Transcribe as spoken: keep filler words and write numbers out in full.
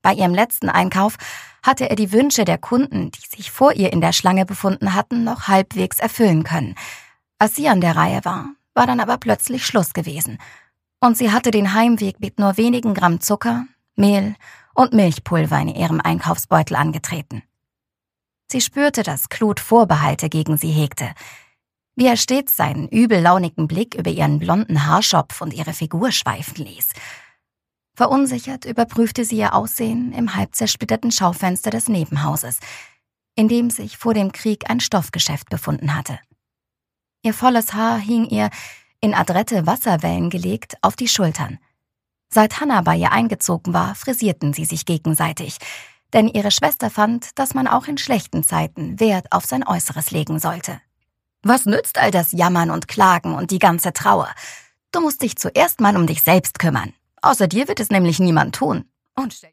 Bei ihrem letzten Einkauf hatte er die Wünsche der Kunden, die sich vor ihr in der Schlange befunden hatten, noch halbwegs erfüllen können. Als sie an der Reihe war, war dann aber plötzlich Schluss gewesen. Und sie hatte den Heimweg mit nur wenigen Gramm Zucker, Mehl und Milchpulver in ihrem Einkaufsbeutel angetreten. Sie spürte, dass Claude Vorbehalte gegen sie hegte. Wie er stets seinen übellaunigen Blick über ihren blonden Haarschopf und ihre Figur schweifen ließ. Verunsichert überprüfte sie ihr Aussehen im halb zersplitterten Schaufenster des Nebenhauses, in dem sich vor dem Krieg ein Stoffgeschäft befunden hatte. Ihr volles Haar hing ihr, in adrette Wasserwellen gelegt, auf die Schultern. Seit Hannah bei ihr eingezogen war, frisierten sie sich gegenseitig, denn ihre Schwester fand, dass man auch in schlechten Zeiten Wert auf sein Äußeres legen sollte. Was nützt all das Jammern und Klagen und die ganze Trauer? Du musst dich zuerst mal um dich selbst kümmern. Außer dir wird es nämlich niemand tun. Und